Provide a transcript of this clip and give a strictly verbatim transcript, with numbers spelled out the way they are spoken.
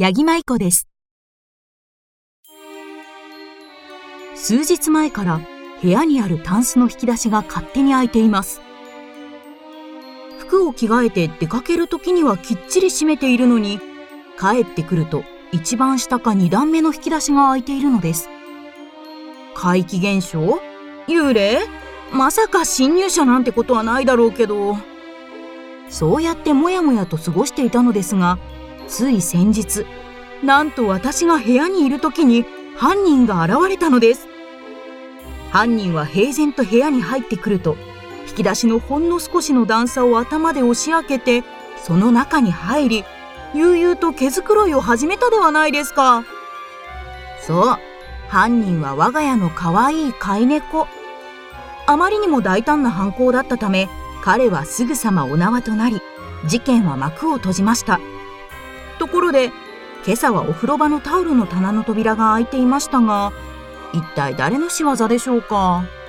八木舞子です。数日前から部屋にあるタンスの引き出しが勝手に開いています。服を着替えて出かけるときにはきっちり閉めているのに、帰ってくると一番下か二段目の引き出しが開いているのです。怪奇現象？幽霊？まさか侵入者なんてことはないだろうけど。そうやってもやもやと過ごしていたのですが、つい先日、なんと私が部屋にいるときに犯人が現れたのです。犯人は平然と部屋に入ってくると、引き出しのほんの少しの段差を頭で押し開けて、その中に入り、悠々と毛づくろいを始めたではないですか。そう、犯人は我が家のかわいい飼い猫。あまりにも大胆な犯行だったため、彼はすぐさまお縄となり、事件は幕を閉じました。ところで、今朝はお風呂場のタオルの棚の扉が開いていましたが、一体誰の仕業でしょうか。